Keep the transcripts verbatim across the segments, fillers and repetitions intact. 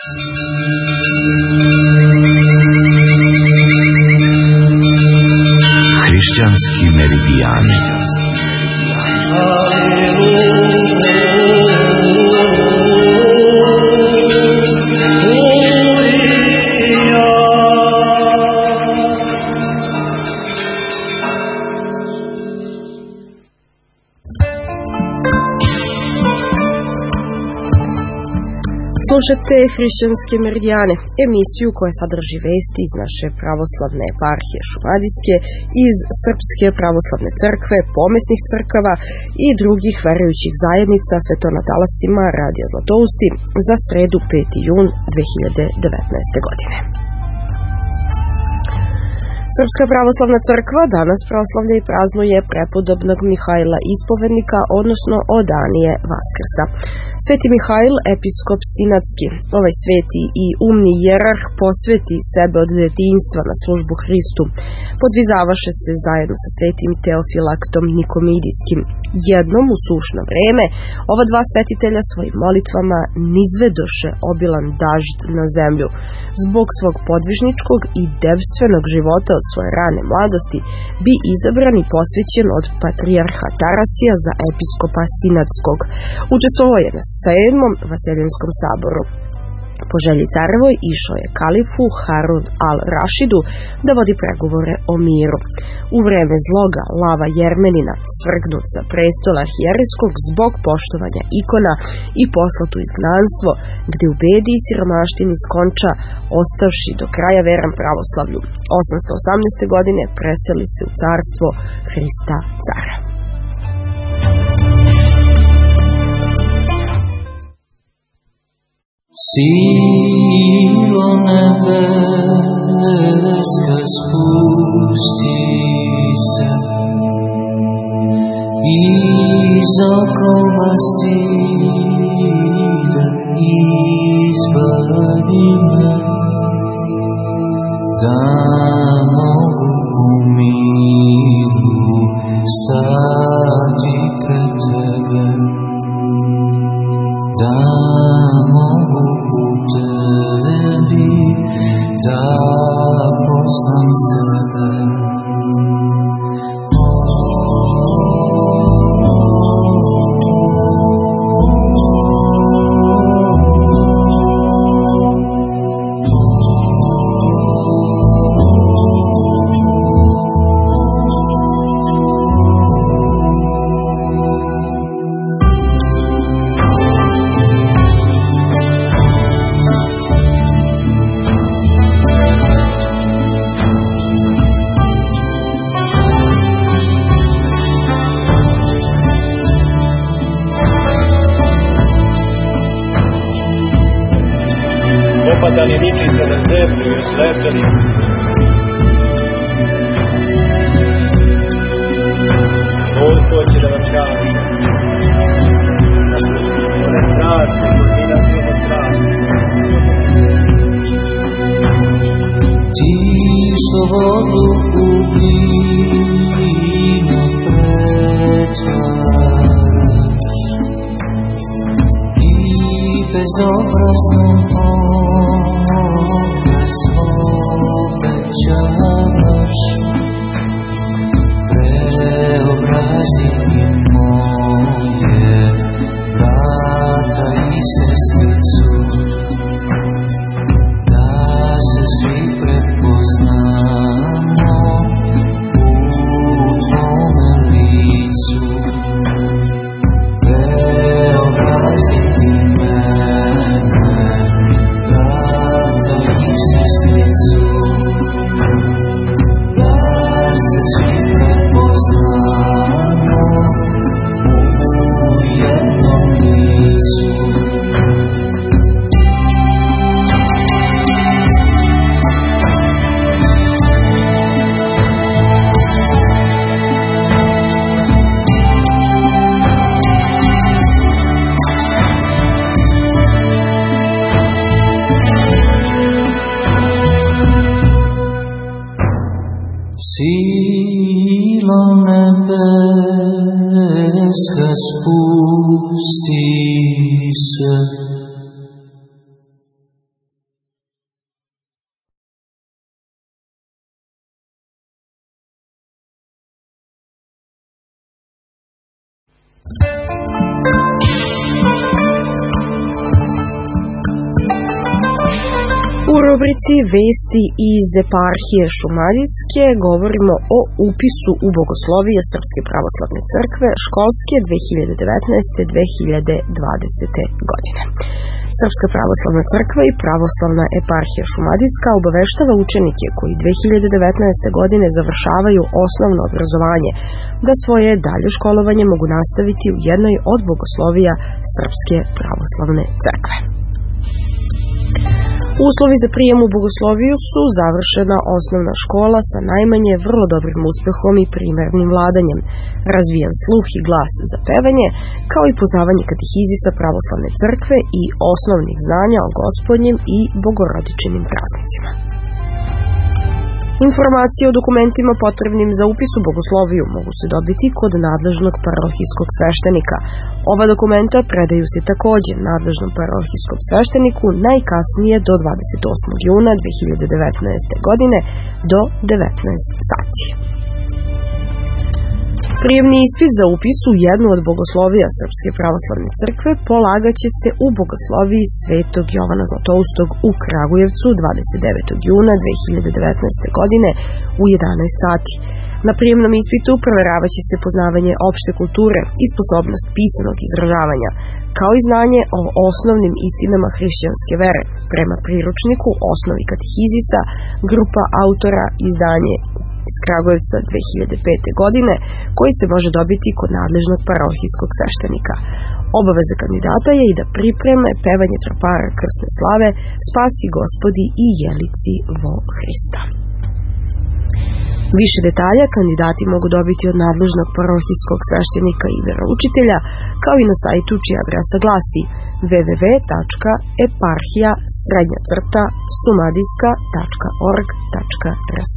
Hrišćanski meridijani. Slušate Hrišćanske meridijane, emisiju koja sadrži vesti iz naše pravoslavne eparhije Šumadijske, iz Srpske pravoslavne crkve, pomesnih crkava i drugih verujućih zajednica, sve to na talasima Radija Zlatousti za sredu peti jun dve hiljade devetnaeste. godine. Srpska pravoslavna crkva danas proslavlja i praznuje prepodobnog Mihajla Ispovednika, odnosno Odanije Vaskrsa. Sveti Mihajl, episkop sinatski, ovaj sveti i umni jerarh posveti sebe od detinjstva na službu Hristu. Podvizavaše se zajedno sa svetim Teofilaktom Nikomidijskim. Jednom u sušno vreme ova dva svetitelja svojim molitvama nizvedoše obilan dažd na zemlju. Zbog svog podvižničkog i devstvenog života od svoje rane mladosti bi izabran i posvećen od patrijarha Tarasija za episkopa sinatskog. Učestvovao je na sedmom Vaseljenskom saboru. Po želji carevoj išao je kalifu Harun al-Rašidu da vodi pregovore o miru. U vreme zloga Lava Jermenina svrgnut sa prestola arhijerejskog zbog poštovanja ikona i poslat u izgnanstvo, gde u bedi i siromaštini skonča, ostavši do kraja veran pravoslavlju. osamsto osamnaeste. godine preseli se u carstvo Hrista cara. Silo nebeska spusti se, iz okrova stiga izbavi me, da mogu u miru stati pred tebe, da mogu u tebi da poznam sebe. Opadali ničice na zemlju i oslepeli. Toliko će da vam kaže. One strašne, koji nas imamo strašne. Ti što vodu u vino pretvaraš i bezobrazno obraz obećavaš, preobrazi i moje brata i sestricu, da se svi prepoznamo u tvome licu. Preobrazi i mene, brata i sestricu, da se svi prepoznamo u jednom licu. Silo nebeska spusti se, iz okrova stiga izbavi me, da mogu u miru stati pred tebe, da mogu u tebi da poznam sebe. Preobrazi i mene, brata i sestricu, da se svi prepoznamo u jednom licu. Preobrazi i mene, brata i sestricu, da se svi prepoznamo u jednom licu. Silo nebeska spusti se. U rubrici Vesti iz eparhije Šumadijske govorimo o upisu u bogoslovije Srpske pravoslavne crkve školske dve hiljade devetnaeste dve hiljade dvadesete. godine. Srpska pravoslavna crkva i pravoslavna eparhija Šumadijska obaveštava učenike koji dve hiljade devetnaeste. godine završavaju osnovno obrazovanje da svoje dalje školovanje mogu nastaviti u jednoj od bogoslovija Srpske pravoslavne crkve. Uslovi za prijem u bogosloviju su završena osnovna škola sa najmanje vrlo dobrim uspehom i primernim vladanjem, razvijan sluh i glas za pevanje, kao i poznavanje katehizisa pravoslavne crkve i osnovnih znanja o Gospodnjem i bogorodičinim praznicima. Informacije o dokumentima potrebnim za upis u bogosloviju mogu se dobiti kod nadležnog parohijskog sveštenika. Ova dokumenta predaju se takođe nadležnom parohijskom svešteniku najkasnije do dvadeset osmog juna dve hiljade devetnaeste. godine do devetnaest sati. Prijemni ispit za upis u jednu od bogoslovija Srpske pravoslavne crkve polagaće se u bogosloviji Svetog Jovana Zlatoustog u Kragujevcu dvadeset devetog juna dve hiljade devetnaeste. godine u jedanaest sati. Na prijemnom ispitu proveravaće se poznavanje opšte kulture i sposobnost pisanog izražavanja, kao i znanje o osnovnim istinama hrišćanske vere, prema priručniku Osnovi katehizisa, grupa autora, izdanje iz Kragujevca dve hiljade pete. godine, koji se može dobiti kod nadležnog parohijskog sveštenika. Obaveza kandidata je i da pripreme pevanje tropara krsne slave Spasi Gospodi i Jelici vo Hrista. Više detalja kandidati mogu dobiti od nadležnog parohijskog sveštenika i veroučitelja, kao i na sajtu čija adresa glasi w w w tačka eparhija srednja crta sumadijska tačka org tačka r s.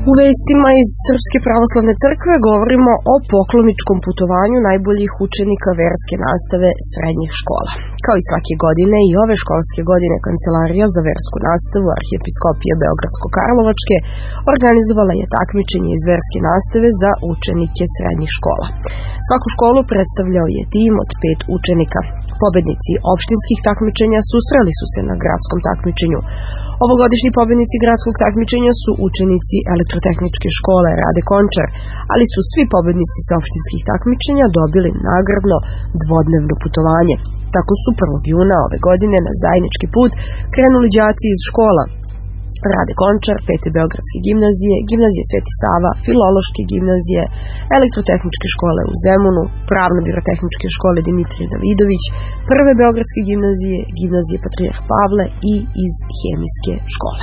U vestima iz Srpske pravoslavne crkve govorimo o pokloničkom putovanju najboljih učenika verske nastave srednjih škola. Kao i svake godine i ove školske godine Kancelarija za versku nastavu Arhijepiskopije Beogradsko-Karlovačke organizovala je takmičenje iz verske nastave za učenike srednjih škola. Svaku školu predstavljao je tim od pet učenika. Pobednici opštinskih takmičenja susreli su se na gradskom takmičenju. Ovogodišnji pobednici gradskog takmičenja su učenici Elektrotehničke škole Rade Končar, ali su svi pobednici sa opštinskih takmičenja dobili nagradno dvodnevno putovanje. Tako su prvog juna ove godine na zajednički put krenuli đaci iz škola Rade Končar, Pete Beogradske gimnazije, Gimnazije Sveti Sava, Filološke gimnazije, Elektrotehničke škole u Zemunu, Pravno-birotehničke škole Dimitrije Davidović, Prve Beogradske gimnazije, Gimnazije Patrijarh Pavle i iz Hemijske škole.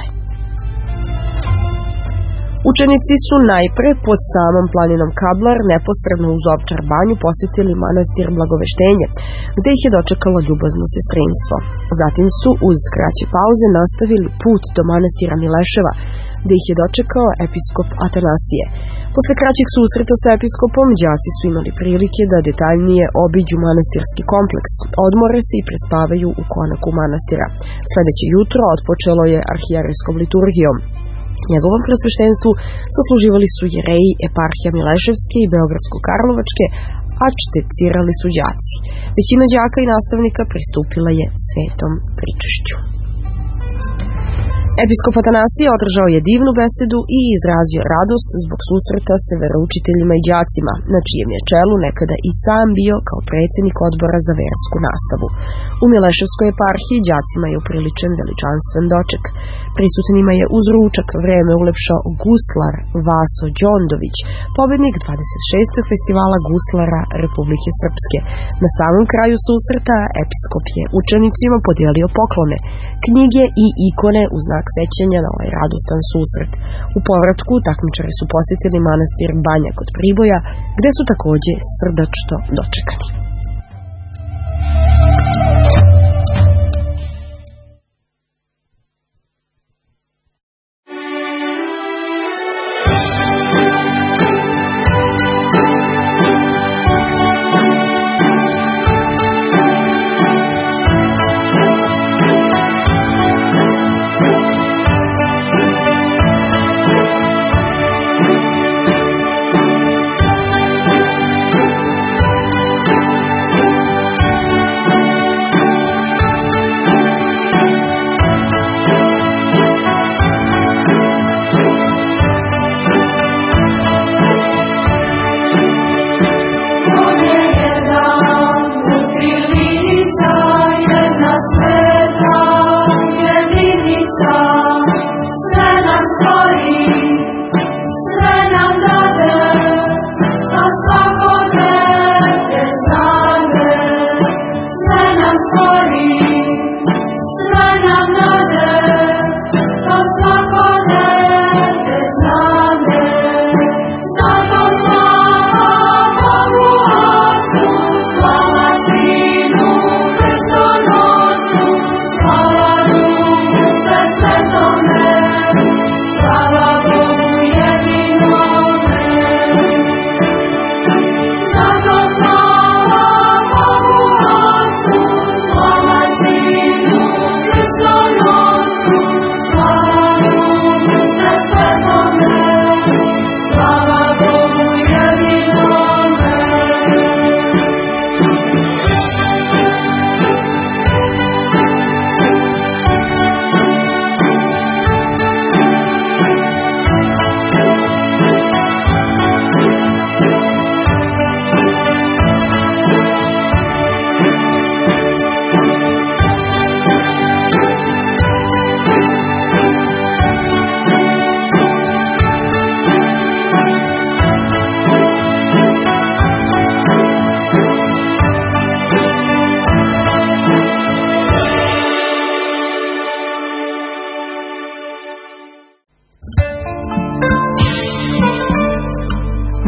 Učenici su najpre pod samom planinom Kablar neposredno uz Ovčar banju posetili manastir Blagoveštenje, gde ih je dočekalo ljubazno sestrinstvo. Zatim su uz kraće pauze nastavili put do manastira Mileševa, gde ih je dočekao episkop Atanasije. Posle kraćeg susreta sa episkopom, đaci su imali prilike da detaljnije obiđu manastirski kompleks, odmore se i prespavaju u konaku manastira. Sledeće jutro otpočelo je arhijerejskom liturgijom. Njegovom presveštenstvu sasluživali su jereji eparhija Mileševske i Beogradsko-Karlovačke, a čtecirali su đaci. Većina đaka i nastavnika pristupila je svetom pričešću. Episkop Atanasije održao je divnu besedu i izrazio radost zbog susreta sa veroučiteljima i đacima, na čijem je čelu nekada i sam bio kao predsjednik odbora za versku nastavu. U Mileševskoj eparhiji đacima je upriličen veličanstven doček. Prisutnima je uz ručak vreme ulepšao guslar Vaso Đondović, pobednik dvadeset šestog festivala guslara Republike Srpske. Na samom kraju susreta episkop je učenicima podijelio poklone, knjige i ikone u znak sećanja na ovaj radostan susret. U povratku takmičari su posjetili manastir Banja kod Priboja, gde su takođe srdačno dočekani.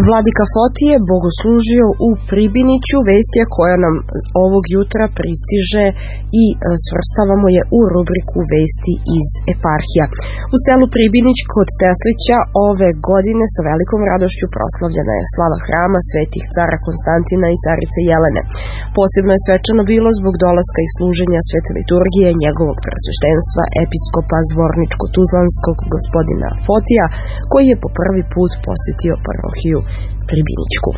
Vladika Fotije bogoslužio u Pribiniću, vest je koja nam ovog jutra pristiže i svrstavamo je u rubriku Vesti iz eparhija. U selu Pribinić kod Teslića ove godine sa velikom radošću proslavljena je slava hrama svetih cara Konstantina i carice Jelene. Posebno je svečano bilo zbog dolaska i služenja svete liturgije njegovog preosveštenstva episkopa Zvorničko-Tuzlanskog gospodina Fotija, koji je po prvi put posjetio parohiju Pribinićku.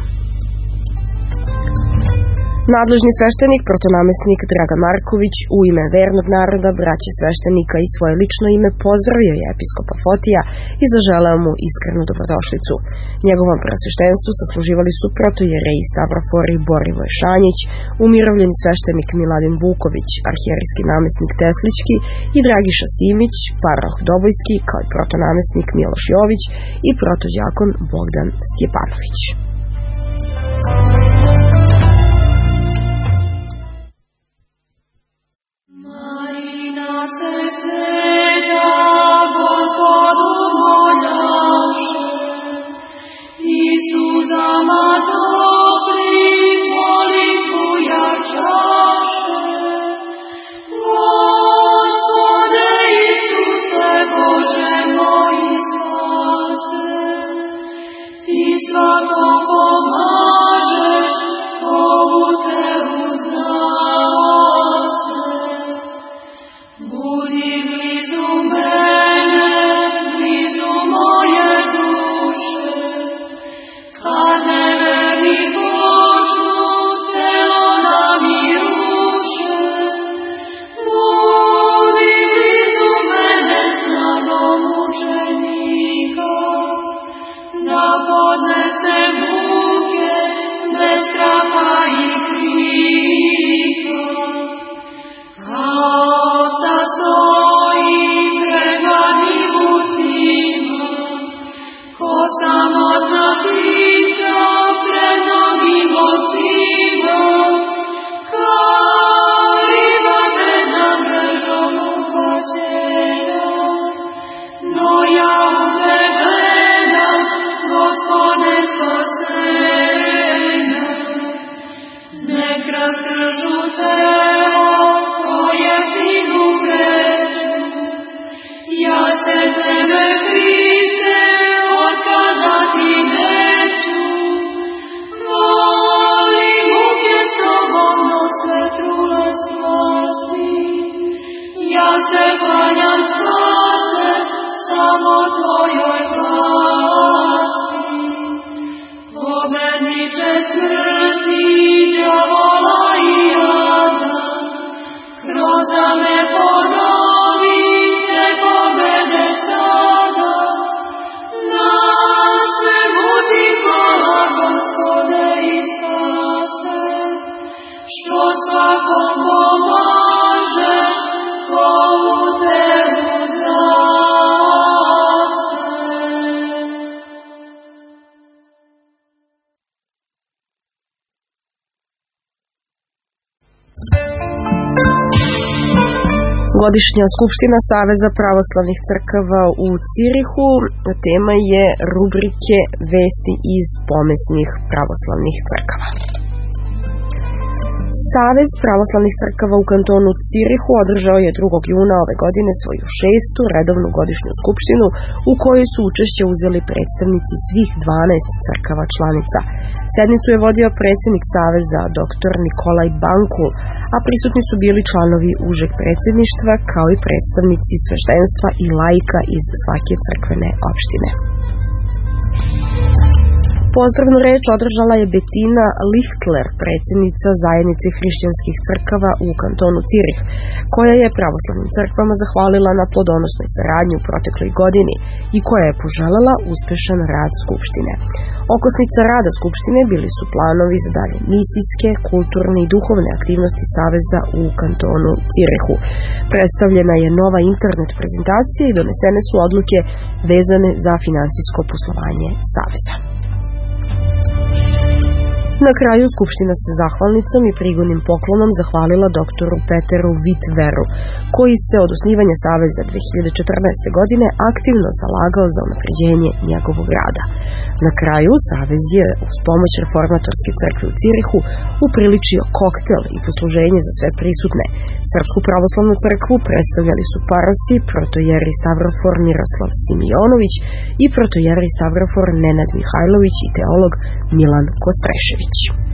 Nadležni sveštenik, protonamesnik Dragan Marković, u ime vernog naroda, braće sveštenika i svoje lično ime pozdravio je episkopa Fotija i zaželeo mu iskrenu dobrodošlicu. Njegovom preosveštenstvu sasluživali su protojereji Stavrofor i Borivoje Šanjić, umirovljeni sveštenik Miladin Vuković, arhijerijski namesnik Teslićki i Dragiša Simić, paroh Dobojski, kao i protonamesnik Miloš Jović i protođakon Bogdan Stjepanović. Se sveta Gospodu moljaše, Isuzama dobri molitvu jačaše. Gospode Isuse Bože moj spase, Ti svakom pomažeš, ovu te uznase. Budi blizu mene, blizu moje duše, kad neverni počnu telo nam i ruše. Budi blizu mene snagom mučenika, da podnese muke bez straha i krika. Oca stoji pred hladnim ucima, ko samotna ptica pred mnogim ocima, kao riba bedna mrežom uhvaćena. No ja u te gledam, Gospode spasena, nek raskržu telo tvoje finu mrežu. Ja se tebe, Hriste, otkada ti neću, volim muke s tobom, noć sve trule slasti. Ja se klanjam spase, samo tvojoj vlasti. Pobedniče smrti, đavola i jada, kroz rame ponovi te pobede sada. Na svemu ti hvala, Gospode i spase, što svakom pomažeš, ko u tebu zase. Godišnja skupština Saveza pravoslavnih crkava u Cirihu. Tema je rubrike Vesti iz pomesnih pravoslavnih crkava. Savez pravoslavnih crkava u kantonu Cirihu održao je drugog juna ove godine svoju šestu redovnu godišnju skupštinu u kojoj su učešće uzeli predstavnici svih dvanaest crkava članica. Sednicu je vodio predsjednik Saveza dr Nikolaj Bankul, a prisutni su bili članovi užeg predsjedništva kao i predstavnici sveštenstva i laika iz svake crkvene opštine. Pozdravnu reč održala je Betina Lichtler, predsjednica zajednice hrišćanskih crkava u kantonu Cirih, koja je pravoslavnim crkvama zahvalila na plodonosnoj saradnji u protekloj godini i koja je poželjela uspešan rad Skupštine. Okosnica rada Skupštine bili su planovi za dalje misijske, kulturne i duhovne aktivnosti Saveza u kantonu Cirihu. Predstavljena je nova internet prezentacija i donesene su odluke vezane za finansijsko poslovanje Saveza. Na kraju Skupština se zahvalnicom i prigodnim poklonom zahvalila doktoru Peteru Vitveru, koji se od osnivanja Saveza dve hiljade četrnaeste. godine aktivno zalagao za unapređenje njegovog rada. Na kraju Savez je uz pomoć Reformatorske crkve u Cirihu upriličio koktel i posluženje za sve prisutne. Srpsku pravoslavnu crkvu predstavljali su parosi protojeri Stavrofor Miroslav Simionović i protojeri Stavrofor Nenad Mihajlović i teolog Milan Kostrešević.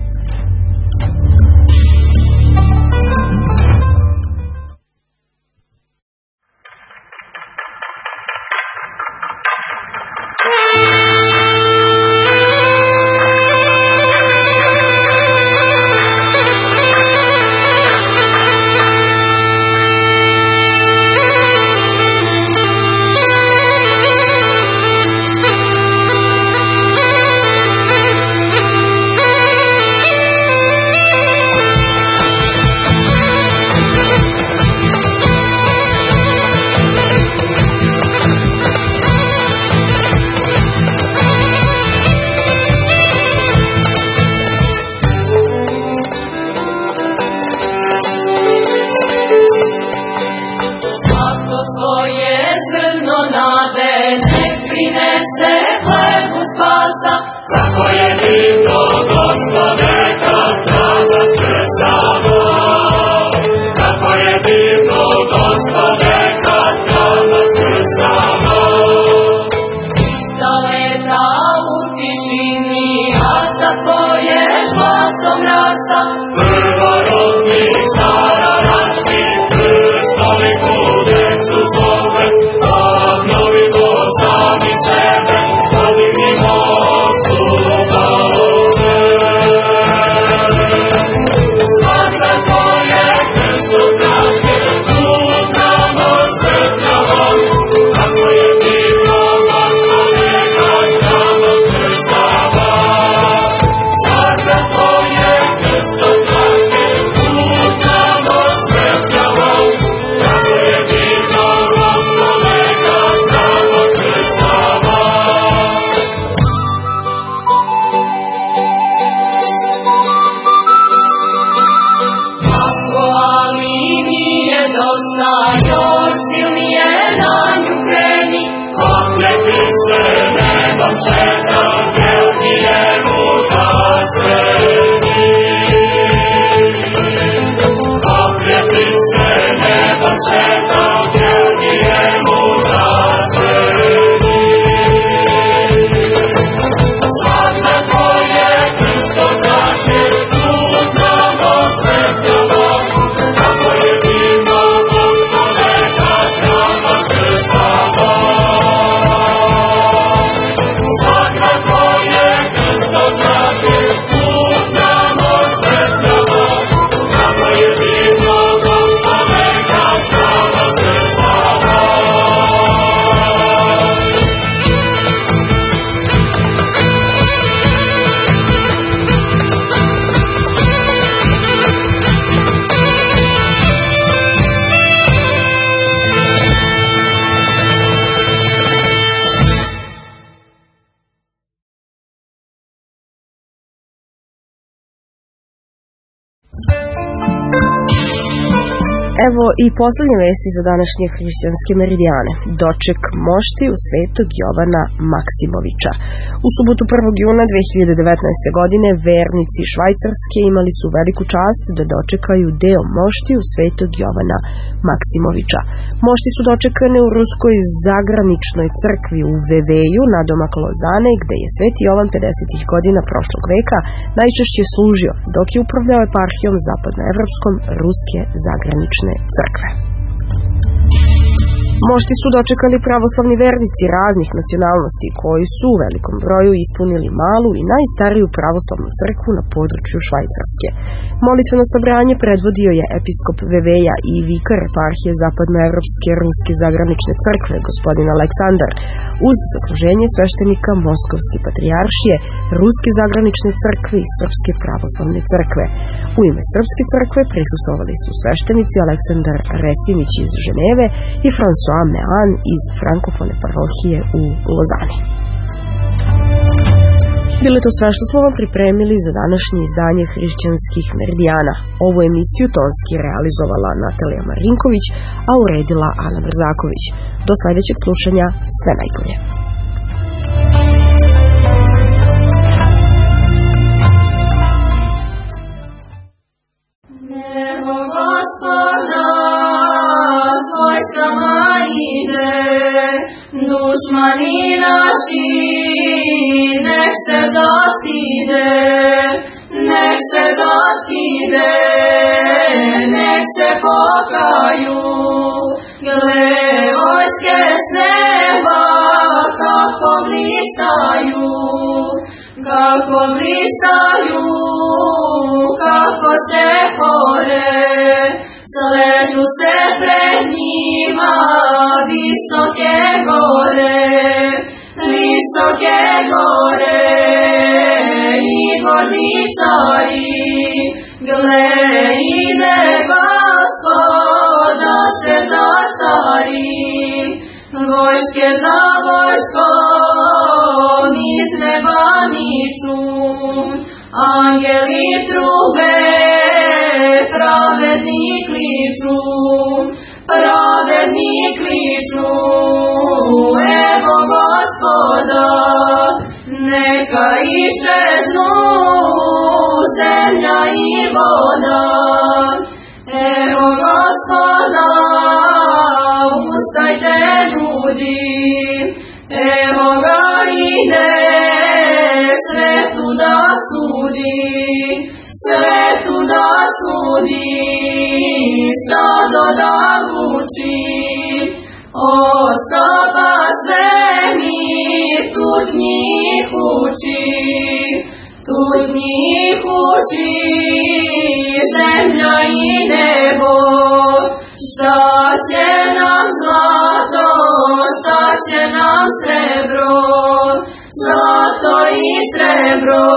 Evo i poslednje vesti za današnje hrišćanske meridijane. Doček mošti u Svetog Jovana Maksimovića. U subotu prvog juna dve hiljade devetnaeste. godine vernici Švajcarske imali su veliku čast da dočekaju deo mošti u Svetog Jovana Maksimovića. Mošti su dočekane u Ruskoj zagraničnoj crkvi u Veveju, nadomak Lozane, gde je Sveti Jovan pedesetih godina prošlog veka najčešće služio, dok je upravljao eparhijom zapadnoevropskom Ruske zagranične crkve. Mošti su dočekali pravoslavni vernici raznih nacionalnosti koji su u velikom broju ispunili malu i najstariju pravoslavnu crkvu na području Švajcarske. Molitveno sabranje predvodio je episkop Veveja i vikar eparhije zapadnoevropske Ruske zagranične crkve, gospodin Aleksandar, uz sasluženje sveštenika Moskovske patrijaršije, Ruske zagranične crkve i Srpske pravoslavne crkve. U ime Srpske crkve prisustvovali su sveštenici Aleksandar Resinić iz Ženeve i François Mean iz frankofone parohije u Lozani. Bilo je to sve što smo vam pripremili za današnje izdanje Hrišćanskih meridijana. Ovu emisiju tonski realizovala Natalija Marinković, a uredila Ana Brzaković. Do sledećeg slušanja, sve najbolje. Evo Gospoda, s vojskama ide, dušmani naši, nek se zastide, nek se zastide, nek se pokaju. Gle, vojske s neba, kako blistaju, kako blistaju, kako se pore, sležu se pred njima visoke gore, visoke gore i gordi cari. Gle, ide Gospod da se zacari, vojske za vojskom iz neba niču, angeli trube, pravedni kliču, pravedni kliču. Evo Gospoda, neka iščeznu zemlja i voda. Evo Gospoda, ustajte ljudi, evo ga ide svetu da sudi, svetu da sudi, stado da vuči. O stopa svemir, tud njih uči, tud njih uči, zemlja i nebo. Šta će nam zlato, šta će nam srebro, zlato i srebro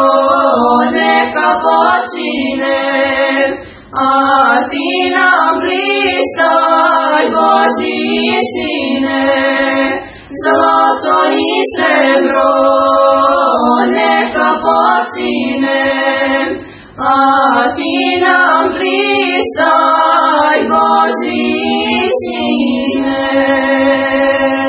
neka počine, a ti nam blistaj, Božji sine. Zlato i srebro neka počine, a ti nam blistaj, Božji sine.